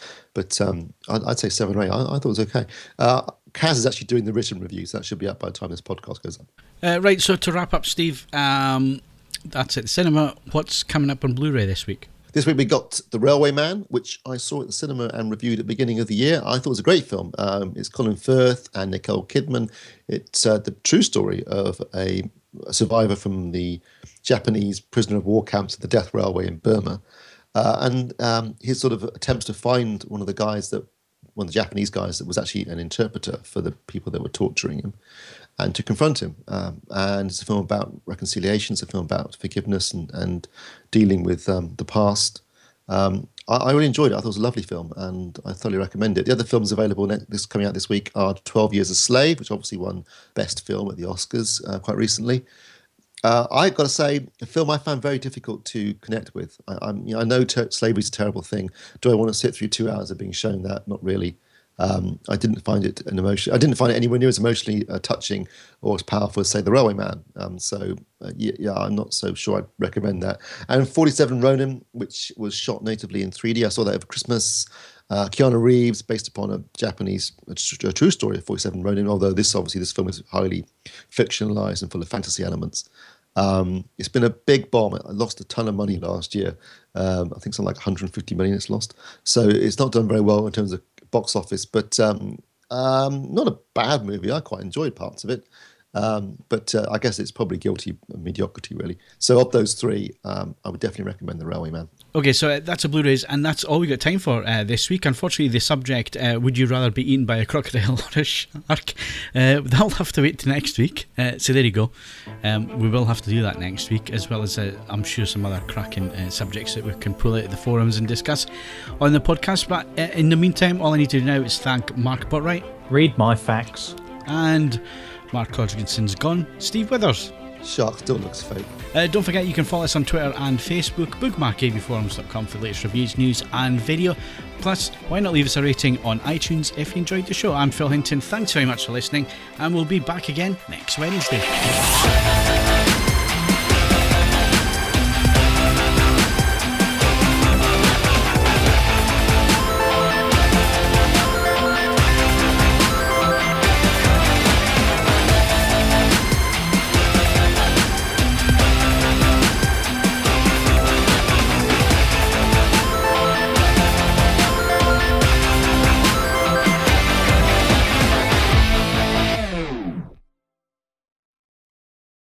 I'd say 7 or 8. I thought it was okay. Kaz is actually doing the written reviews. That should be up by the time this podcast goes up. Right. So to wrap up, Steve, that's at the cinema. What's coming up on Blu-ray this week? This week we got The Railway Man, which I saw at the cinema and reviewed at the beginning of the year. I thought it was a great film. It's Colin Firth and Nicole Kidman. It's the true story of a survivor from the Japanese prisoner of war camps at the Death Railway in Burma. And his sort of attempts to find one of the Japanese guys that was actually an interpreter for the people that were torturing him, and to confront him. And it's a film about reconciliation. It's a film about forgiveness and dealing with the past. I really enjoyed it. I thought it was a lovely film, and I thoroughly recommend it. The other films available coming out this week are 12 Years a Slave, which obviously won Best Film at the Oscars quite recently. I've got to say, a film I found very difficult to connect with. I know slavery is a terrible thing. Do I want to sit through 2 hours of being shown that? Not really. I didn't find it I didn't find it anywhere near as emotionally touching or as powerful as, say, The Railway Man. I'm not so sure I'd recommend that. And 47 Ronin, which was shot natively in 3D. I saw that over Christmas. Keanu Reeves, based upon a true story of 47 Ronin, although this film is highly fictionalized and full of fantasy elements. It's been a big bomb. It lost a ton of money last year. I think something like 150 million it's lost. So it's not done very well in terms of box office, but not a bad movie. I quite enjoyed parts of it. But I guess it's probably guilty of mediocrity, really. So of those three, I would definitely recommend The Railway Man. Okay, so that's a Blu-rays, and that's all we got time for this week. Unfortunately, the subject, would you rather be eaten by a crocodile or a shark? That'll have to wait till next week. So there you go. We will have to do that next week, as well as I'm sure some other cracking subjects that we can pull out of the forums and discuss on the podcast. But in the meantime, all I need to do now is thank Mark Botwright. Read my facts. And Mark Hodgkinson's gone. Steve Withers. Shark still looks fake. Don't forget you can follow us on Twitter and Facebook. Bookmark avforums.com for the latest reviews, news and video. Plus, why not leave us a rating on iTunes if you enjoyed the show. I'm Phil Hinton. Thanks very much for listening, and we'll be back again next Wednesday.